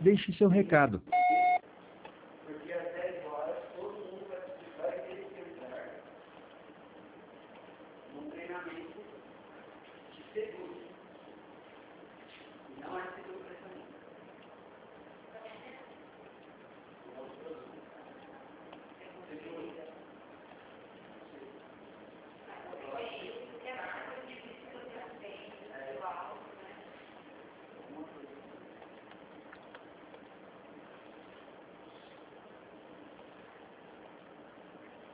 Deixe seu recado. Porque às 10 horas todo mundo vai ter que entrar num treinamento de seguros.